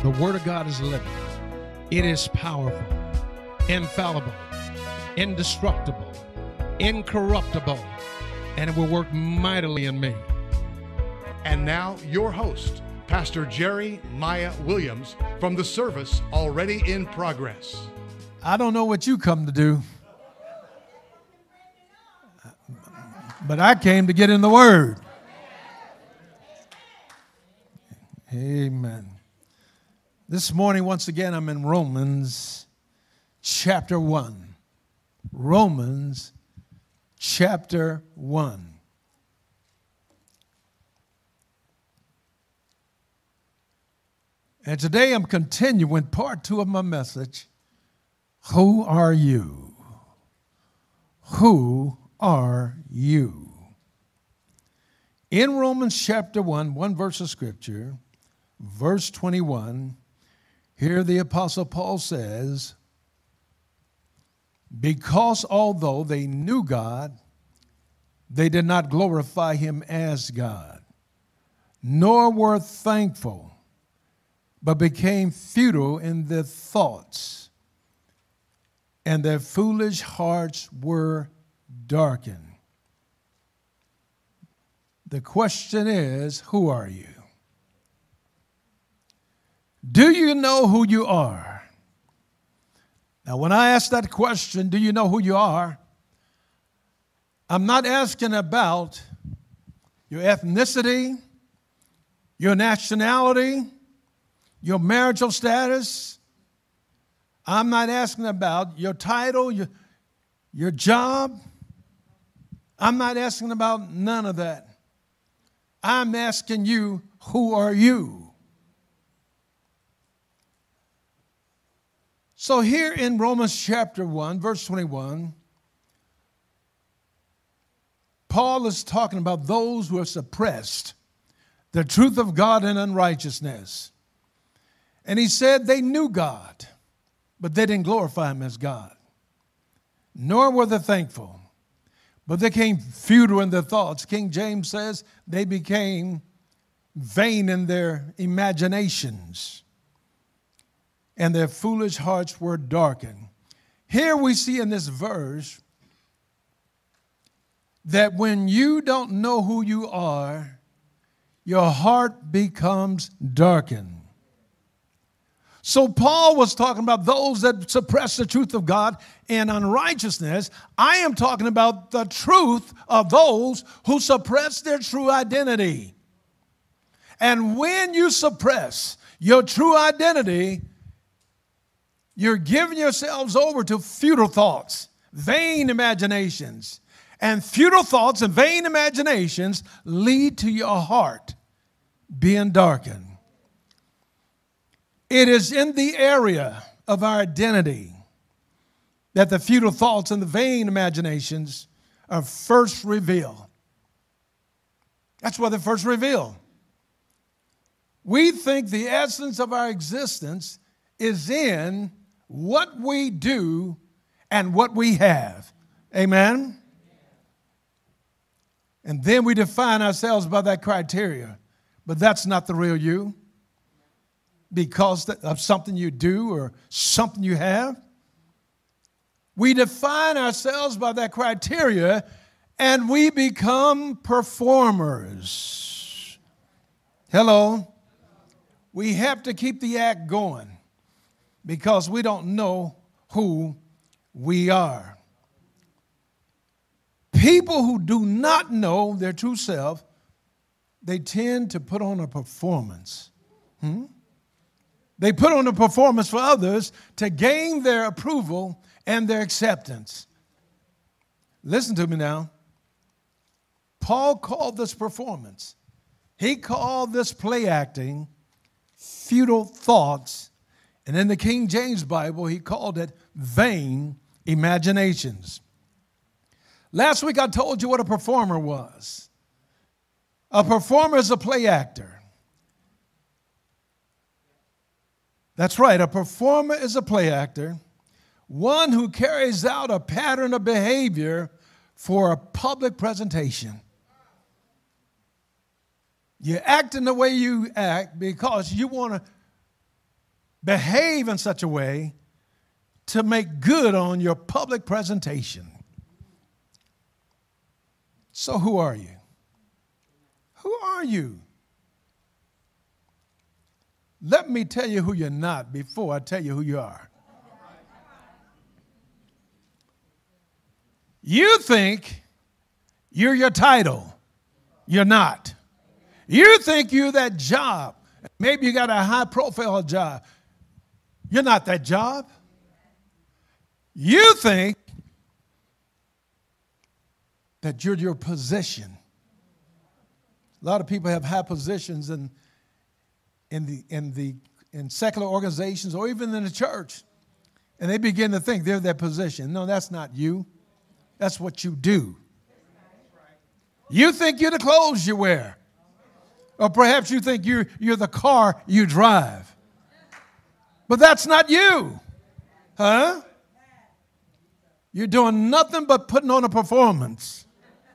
The Word of God is living. It is powerful, infallible, indestructible, incorruptible, and it will work mightily in me. And now, your host, Pastor Jerry Maya Williams, from the service already in progress. I don't know what you come to do, but I came to get in the Word. Amen. This morning, once again, I'm in Romans chapter 1. Romans chapter 1. And today I'm continuing part 2 of my message. Who are you? Who are you? In Romans chapter 1, one verse of scripture, verse 21, here the Apostle Paul says, because although they knew God, they did not glorify him as God, nor were thankful, but became futile in their thoughts, and their foolish hearts were darkened. The question is, who are you? Do you know who you are? Now, when I ask that question, do you know who you are? I'm not asking about your ethnicity, your nationality, your marital status. I'm not asking about your title, your job. I'm not asking about none of that. I'm asking you, who are you? So here in Romans chapter 1, verse 21, Paul is talking about those who have suppressed the truth of God in unrighteousness. And he said they knew God, but they didn't glorify him as God. Nor were they thankful, but they became futile in their thoughts. King James says they became vain in their imaginations, and their foolish hearts were darkened. Here we see in this verse that when you don't know who you are, your heart becomes darkened. So Paul was talking about those that suppress the truth of God in unrighteousness. I am talking about the truth of those who suppress their true identity. And when you suppress your true identity, you're giving yourselves over to futile thoughts, vain imaginations. And futile thoughts and vain imaginations lead to your heart being darkened. It is in the area of our identity that the futile thoughts and the vain imaginations are first revealed. That's why they're first revealed. We think the essence of our existence is in what we do and what we have. Amen? And then we define ourselves by that criteria. But that's not the real you because of something you do or something you have. We define ourselves by that criteria and we become performers. Hello? We have to keep the act going because we don't know who we are. People who do not know their true self, they tend to put on a performance. They put on a performance for others to gain their approval and their acceptance. Listen to me now. Paul called this performance. He called this play acting futile thoughts. And in the King James Bible, he called it vain imaginations. Last week, I told you what a performer was. A performer is a play actor. That's right, a performer is a play actor, one who carries out a pattern of behavior for a public presentation. You're acting the way you act because you want to behave in such a way to make good on your public presentation. So who are you? Who are you? Let me tell you who you're not before I tell you who you are. You think you're your title. You're not. You think you're that job. Maybe you got a high-profile job. You're not that job. You think that you're your position. A lot of people have high positions in secular organizations or even in the church, and they begin to think they're their position. No, that's not you. That's what you do. You think you're the clothes you wear, or perhaps you think you're the car you drive, but that's not you, huh? You're doing nothing but putting on a performance.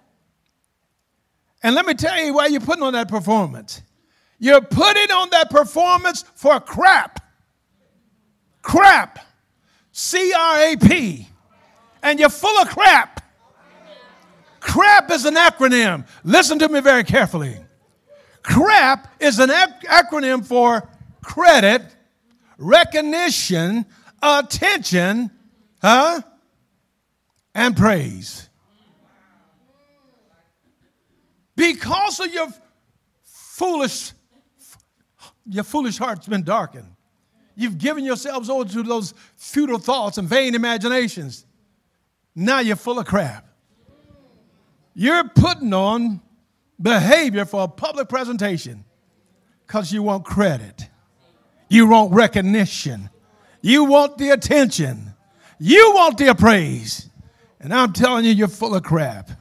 And let me tell you why you're putting on that performance. You're putting on that performance for crap. Crap. C-R-A-P. And you're full of crap. CRAP is an acronym. Listen to me very carefully. CRAP is an acronym for credit, recognition, attention, and praise. Because of your foolish heart's been darkened. You've given yourselves over to those futile thoughts and vain imaginations. Now you're full of crap. You're putting on behavior for a public presentation because you want credit. You want recognition. You want the attention. You want the praise. And I'm telling you, you're full of crap.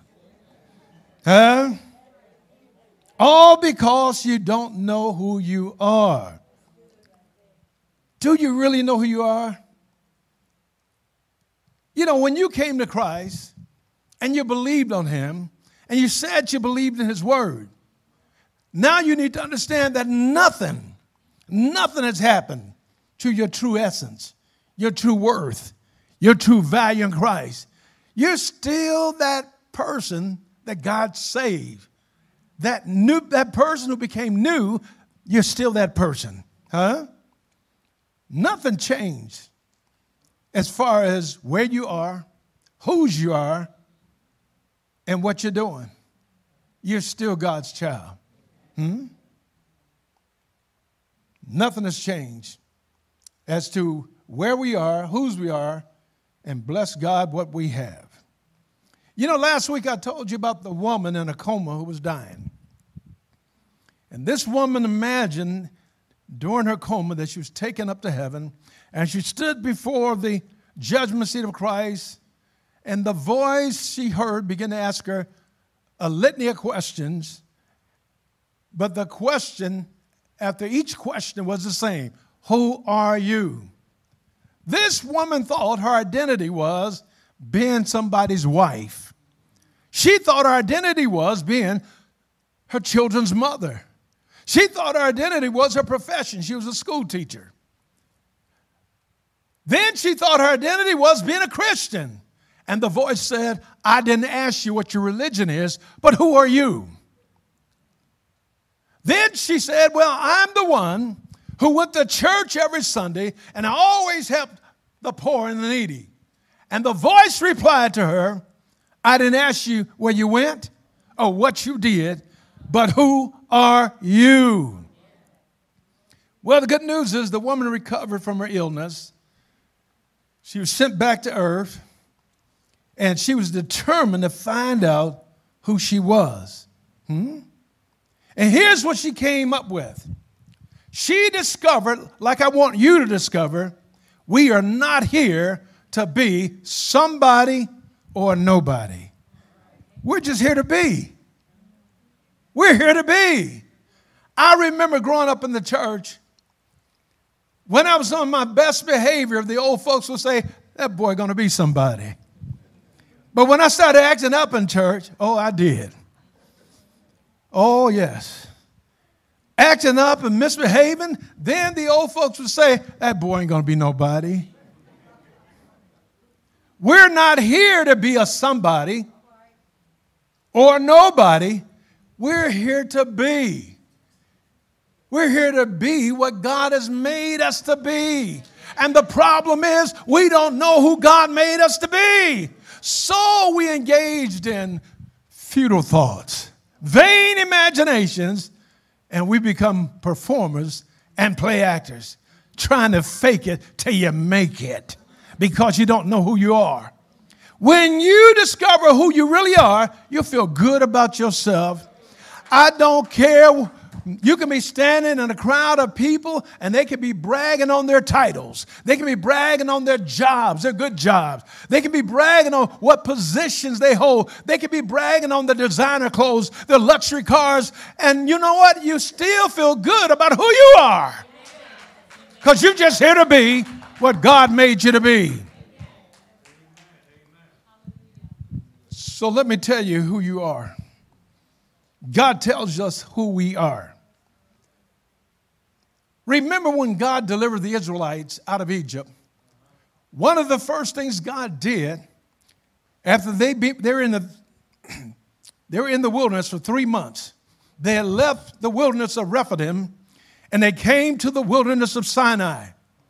All because you don't know who you are. Do you really know who you are? You know, when you came to Christ and you believed on him and you said you believed in his word, now you need to understand that nothing has happened to your true essence, your true worth, your true value in Christ. You're still that person that God saved. That person who became new, you're still that person. Nothing changed as far as where you are, whose you are, and what you're doing. You're still God's child. Nothing has changed as to where we are, whose we are, and bless God what we have. You know, last week I told you about the woman in a coma who was dying. And this woman imagined during her coma that she was taken up to heaven, and she stood before the judgment seat of Christ, and the voice she heard began to ask her a litany of questions, but the question after each question was the same: who are you? This woman thought her identity was being somebody's wife. She thought her identity was being her children's mother. She thought her identity was her profession. She was a school teacher. Then she thought her identity was being a Christian. And the voice said, I didn't ask you what your religion is, but who are you? Then she said, well, I'm the one who went to church every Sunday, and I always helped the poor and the needy. And the voice replied to her, I didn't ask you where you went or what you did, but who are you? Well, the good news is the woman recovered from her illness. She was sent back to earth, and she was determined to find out who she was. And here's what she came up with. She discovered, like I want you to discover, we are not here to be somebody or nobody. We're just here to be. We're here to be. I remember growing up in the church, when I was on my best behavior, the old folks would say, that boy going to be somebody. But when I started acting up in church, oh, I did. Oh, yes. acting up and misbehaving, then the old folks would say, that boy ain't going to be nobody. We're not here to be a somebody or nobody. We're here to be. We're here to be what God has made us to be. And the problem is we don't know who God made us to be. So we engaged in futile thoughts, vain imaginations, and we become performers and play actors, trying to fake it till you make it because you don't know who you are. When you discover who you really are, you'll feel good about yourself. I don't care. You can be standing in a crowd of people and they can be bragging on their titles. They can be bragging on their jobs, their good jobs. They can be bragging on what positions they hold. They can be bragging on the designer clothes, their luxury cars. And you know what? You still feel good about who you are because you're just here to be what God made you to be. So let me tell you who you are. God tells us who we are. Remember when God delivered the Israelites out of Egypt, one of the first things God did after they were in the wilderness for 3 months. They had left the wilderness of Rephidim and they came to the wilderness of Sinai.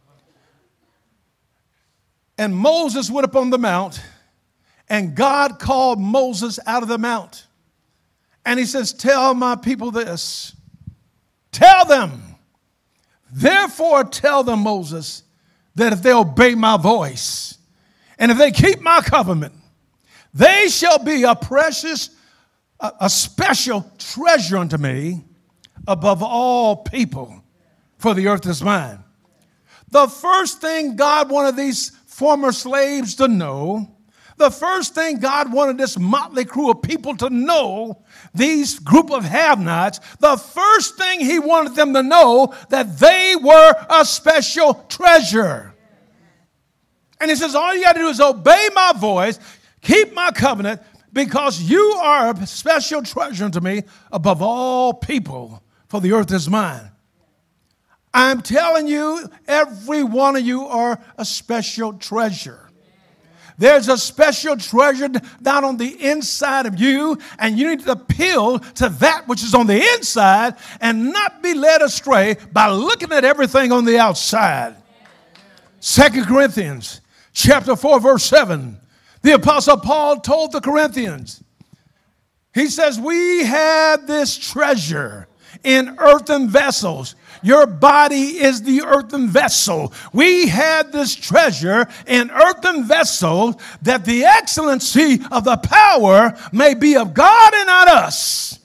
And Moses went up on the mount and God called Moses out of the mount. And he says, tell my people this. Tell them. Therefore, tell them, Moses, that if they obey my voice and if they keep my covenant, they shall be a precious, a special treasure unto me above all people, for the earth is mine. The first thing God wanted these former slaves to know, the first thing God wanted this motley crew of people to know, these group of have-nots, the first thing he wanted them to know that they were a special treasure. And he says, all you got to do is obey my voice, keep my covenant, because you are a special treasure unto me above all people, for the earth is mine. I'm telling you, every one of you are a special treasure. There's a special treasure down on the inside of you, and you need to appeal to that which is on the inside and not be led astray by looking at everything on the outside. 2 Corinthians chapter 4, verse 7. The Apostle Paul told the Corinthians, he says, we have this treasure in earthen vessels. Your body is the earthen vessel. We have this treasure in earthen vessels that the excellency of the power may be of God and not us.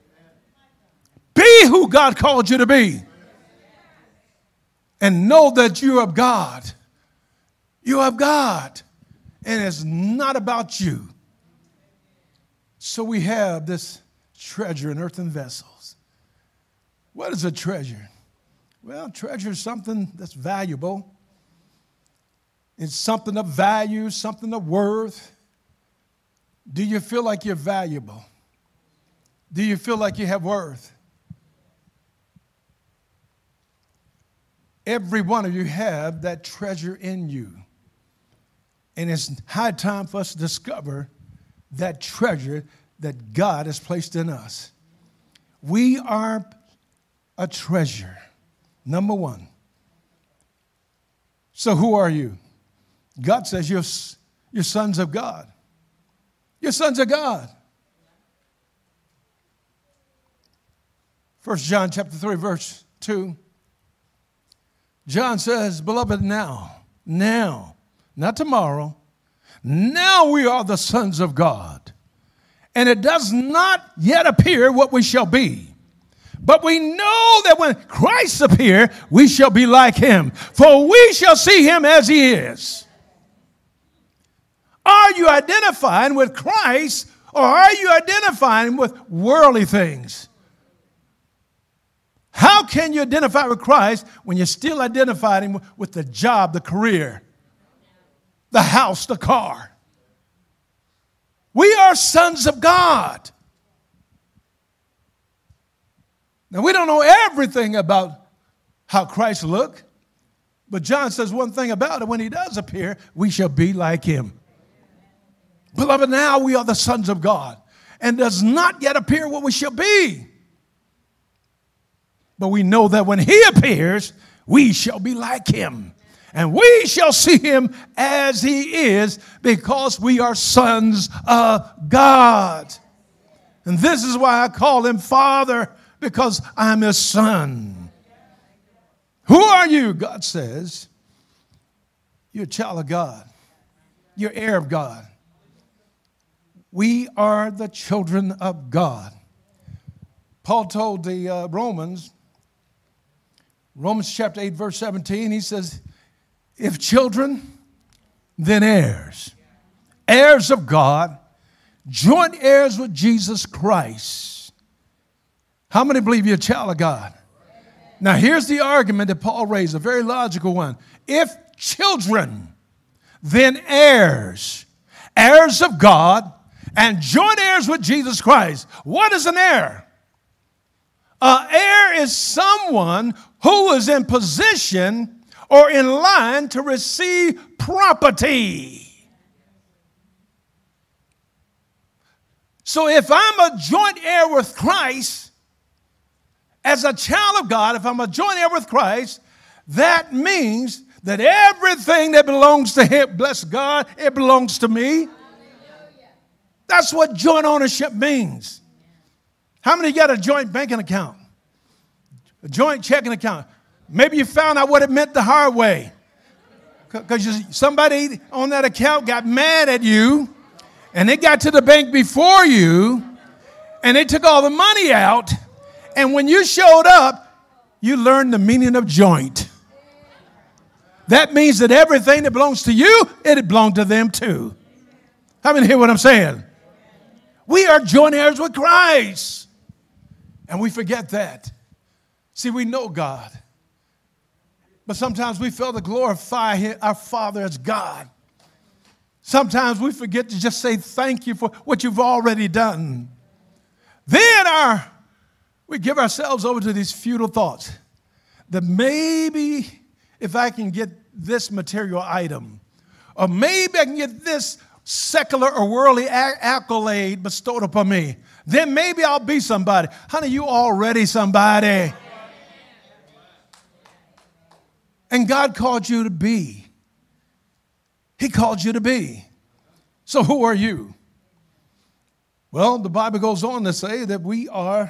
Be who God called you to be. And know that you're of God. You're of God. And it's not about you. So we have this treasure in earthen vessels. What is a treasure? Well, treasure is something that's valuable. It's something of value, something of worth. Do you feel like you're valuable? Do you feel like you have worth? Every one of you have that treasure in you. And it's high time for us to discover that treasure that God has placed in us. We are a treasure. Number one. So who are you? God says you're sons of God. You're sons of God. 1 John chapter 3, verse 2. John says, beloved, now, not tomorrow, now we are the sons of God. And it does not yet appear what we shall be. But we know that when Christ appears, we shall be like him, for we shall see him as he is. Are you identifying with Christ, or are you identifying with worldly things? How can you identify with Christ when you're still identifying with the job, the career, the house, the car? We are sons of God. Now, we don't know everything about how Christ looked, but John says one thing about it: when he does appear, we shall be like him. Beloved, now we are the sons of God, and does not yet appear what we shall be. But we know that when he appears, we shall be like him, and we shall see him as he is, because we are sons of God. And this is why I call him Father, because I'm his son. Who are you? God says, you're a child of God. You're heir of God. We are the children of God. Paul told the Romans chapter 8, verse 17, he says, if children, then heirs. Heirs of God, joint heirs with Jesus Christ. How many believe you're a child of God? Now, here's the argument that Paul raised, a very logical one. If children, then heirs. Heirs of God and joint heirs with Jesus Christ. What is an heir? An heir is someone who is in position or in line to receive property. So if I'm a joint heir with Christ, as a child of God, if I'm a joint heir with Christ, that means that everything that belongs to him, bless God, it belongs to me. That's what joint ownership means. How many got a joint banking account? A joint checking account? Maybe you found out what it meant the hard way. Because somebody on that account got mad at you, and they got to the bank before you, and they took all the money out, and when you showed up, you learned the meaning of joint. That means that everything that belongs to you, it belonged to them too. How many hear what I'm saying? We are joint heirs with Christ. And we forget that. See, we know God. But sometimes we fail to glorify our Father as God. Sometimes we forget to just say thank you for what you've already done. Then we give ourselves over to these futile thoughts that maybe if I can get this material item, or maybe I can get this secular or worldly accolade bestowed upon me, then maybe I'll be somebody. Honey, you already somebody. And God called you to be. He called you to be. So who are you? Well, the Bible goes on to say that we are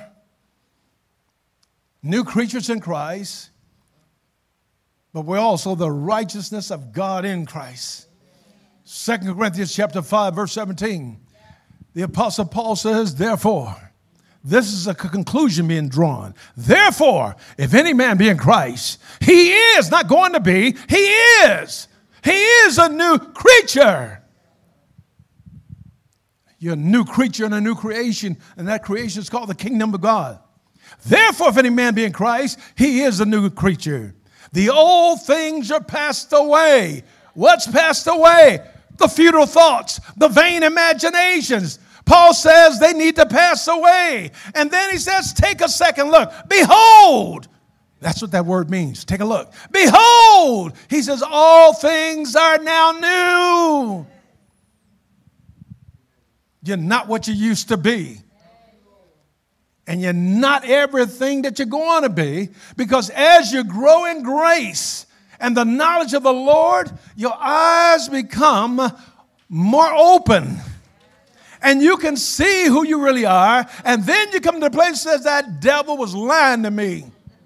new creatures in Christ, but we're also the righteousness of God in Christ. 2 Corinthians chapter 5, verse 17. The Apostle Paul says, therefore, this is a conclusion being drawn. Therefore, if any man be in Christ, he is not going to be, he is. He is a new creature. You're a new creature and a new creation, and that creation is called the kingdom of God. Therefore, if any man be in Christ, he is a new creature. The old things are passed away. What's passed away? The futile thoughts, the vain imaginations. Paul says they need to pass away. And then he says, take a second look. Behold. That's what that word means. Take a look. Behold. He says, all things are now new. You're not what you used to be. And you're not everything that you're going to be, because as you grow in grace and the knowledge of the Lord, your eyes become more open. And you can see who you really are. And then you come to the place that says, that devil was lying to me.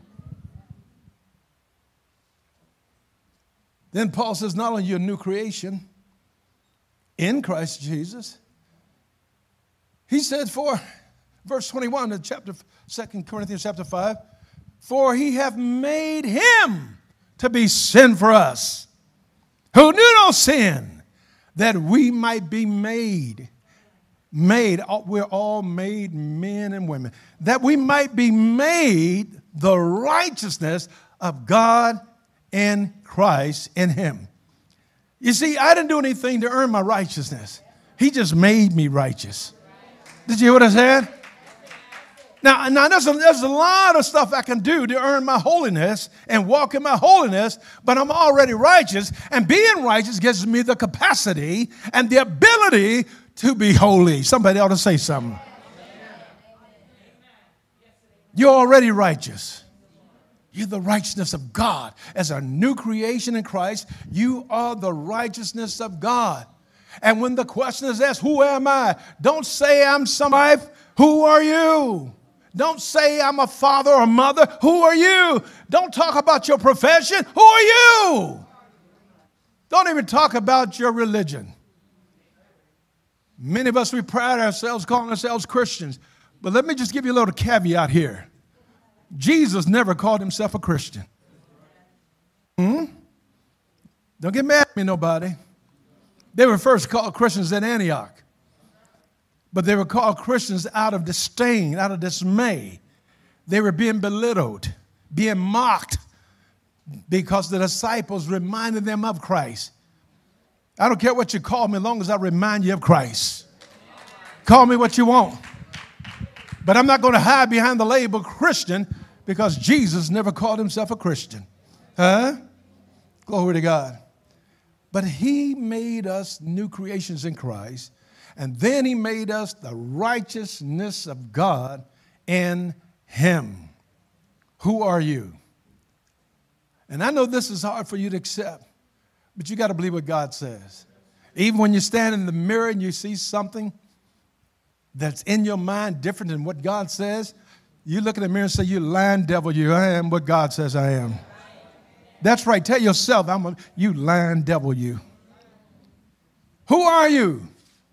Then Paul says, not only are you a new creation in Christ Jesus, he said, for verse 21 of 2 Corinthians chapter 5, for he hath made him to be sin for us, who knew no sin, that we might be made. We're all made men and women. That we might be made the righteousness of God in Christ in him. You see, I didn't do anything to earn my righteousness. He just made me righteous. Did you hear what I said? Now there's a lot of stuff I can do to earn my holiness and walk in my holiness, but I'm already righteous, and being righteous gives me the capacity and the ability to be holy. Somebody ought to say something. You're already righteous. You're the righteousness of God. As a new creation in Christ, you are the righteousness of God. And when the question is asked, who am I? Don't say I'm somebody. Who are you? Don't say I'm a father or mother. Who are you? Don't talk about your profession. Who are you? Don't even talk about your religion. Many of us, we pride ourselves calling ourselves Christians. But let me just give you a little caveat here. Jesus never called himself a Christian. Don't get mad at me, nobody. They were first called Christians at Antioch. But they were called Christians out of disdain, out of dismay. They were being belittled, being mocked, because the disciples reminded them of Christ. I don't care what you call me as long as I remind you of Christ. Call me what you want. But I'm not going to hide behind the label Christian because Jesus never called himself a Christian. Huh? Glory to God. But he made us new creations in Christ. And then he made us the righteousness of God in him. Who are you? And I know this is hard for you to accept, but you got to believe what God says. Even when you stand in the mirror and you see something that's in your mind different than what God says, you look in the mirror and say, you lying devil, you. I am what God says I am. That's right. Tell yourself, you lying devil, you. Who are you?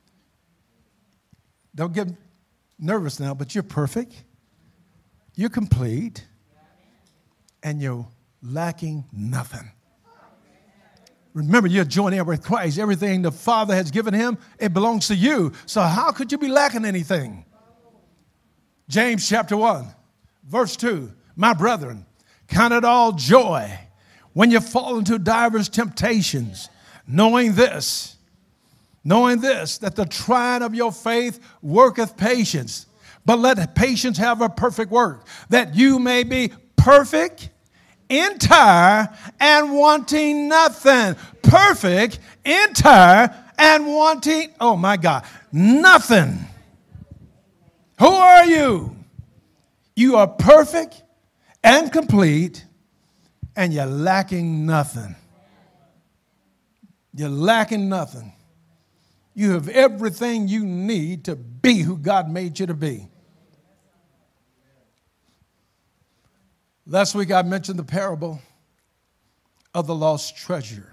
Don't get nervous now, but you're perfect. You're complete. And you're lacking nothing. Remember, you're joint heir with Christ. Everything the Father has given him, it belongs to you. So how could you be lacking anything? James chapter 1, verse 2. My brethren, count it all joy when you fall into divers temptations, knowing this, that the trying of your faith worketh patience. But let patience have a perfect work, that you may be perfect, entire, and wanting nothing. Perfect, entire, and wanting, oh my God, nothing. Who are you? You are perfect and complete, and you're lacking nothing. You're lacking nothing. You have everything you need to be who God made you to be. Last week I mentioned the parable of the lost treasure.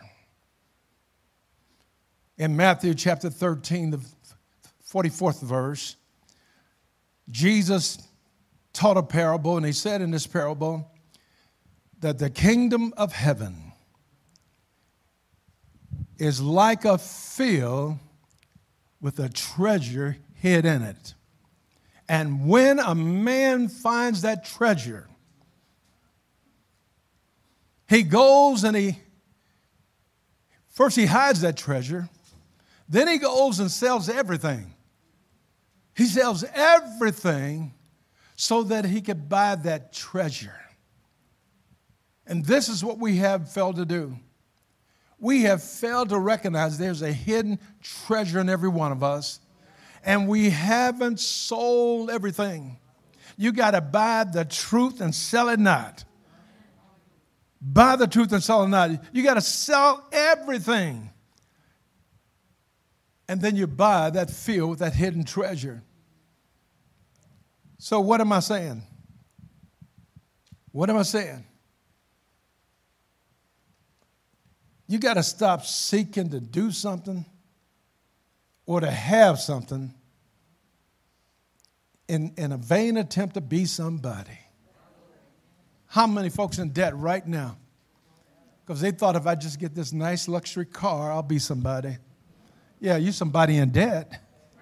In Matthew chapter 13, the 44th verse, Jesus taught a parable, and he said in this parable that the kingdom of heaven is like a field with a treasure hid in it. And when a man finds that treasure, he goes and first he hides that treasure, then he goes and sells everything. He sells everything so that he could buy that treasure. And this is what we have failed to do. We have failed to recognize there's a hidden treasure in every one of us, and we haven't sold everything. You got to buy the truth and sell it not. Buy the truth and sell it not. You got to sell everything. And then you buy that field with that hidden treasure. So what am I saying? What am I saying? You got to stop seeking to do something or to have something in a vain attempt to be somebody. How many folks in debt right now? Because they thought if I just get this nice luxury car, I'll be somebody. Yeah, you're somebody in debt.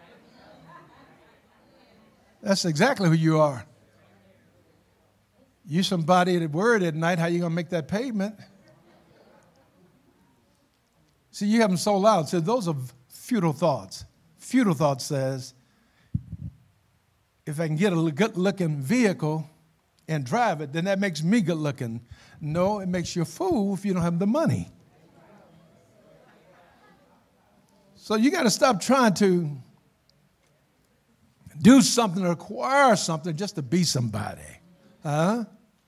That's exactly who you are. You're somebody that worried at night how you going to make that payment. See, you haven't sold out. So those are futile thoughts. Futile thought says, if I can get a good-looking vehicle and drive it, then that makes me good-looking. No, it makes you a fool if you don't have the money. So you got to stop trying to do something or acquire something just to be somebody. Huh?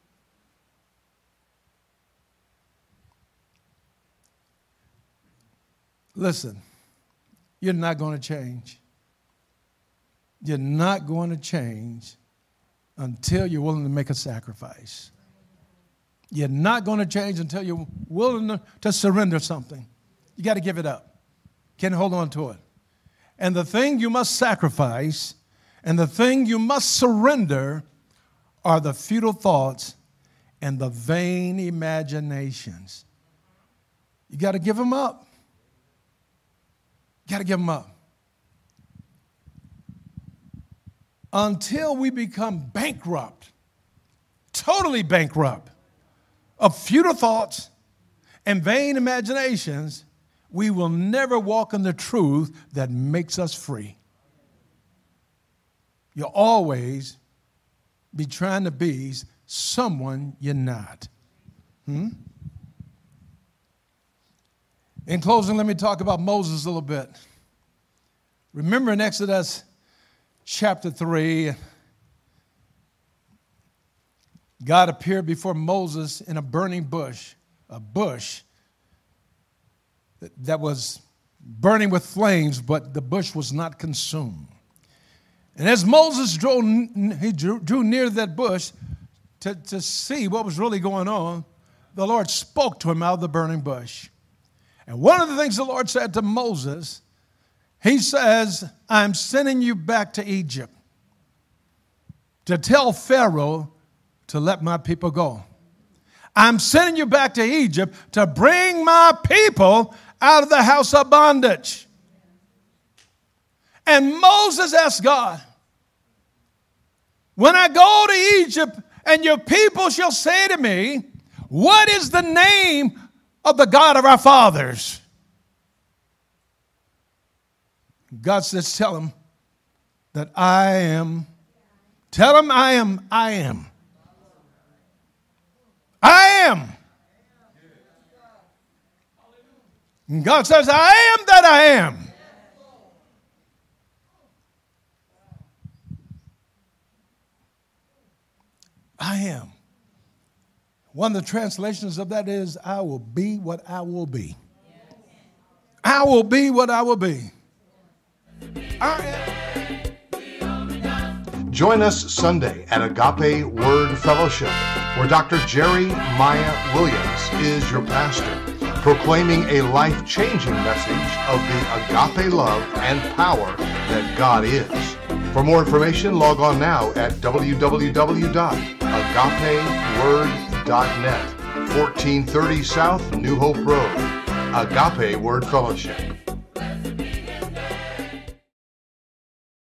Listen, you're not going to change. You're not going to change until you're willing to make a sacrifice. You're not going to change until you're willing to surrender something. You got to give it up. Can't hold on to it. And the thing you must sacrifice and the thing you must surrender are the futile thoughts and the vain imaginations. You got to give them up. You got to give them up. Until we become bankrupt, totally bankrupt, of futile thoughts and vain imaginations, we will never walk in the truth that makes us free. You'll always be trying to be someone you're not. In closing, let me talk about Moses a little bit. Remember in Exodus chapter 3, God appeared before Moses in a burning bush, a bush that was burning with flames, but the bush was not consumed. And as Moses drew near that bush to see what was really going on, the Lord spoke to him out of the burning bush. And one of the things the Lord said to Moses, he says, I'm sending you back to Egypt to tell Pharaoh to let my people go. I'm sending you back to Egypt to bring my people out of the house of bondage. And Moses asked God, when I go to Egypt and your people shall say to me, what is the name of the God of our fathers? God says, tell him that I am. Tell him I am. I am. I am. And God says, I am that I am. I am. One of the translations of that is, I will be what I will be. I will be what I will be. I am. Join us Sunday at Agape Word Fellowship, where Dr. Jerry Maya Williams is your pastor, proclaiming a life-changing message of the agape love and power that God is. For more information, log on now at www.agapeword.net, 1430 South New Hope Road. Agape Word Fellowship.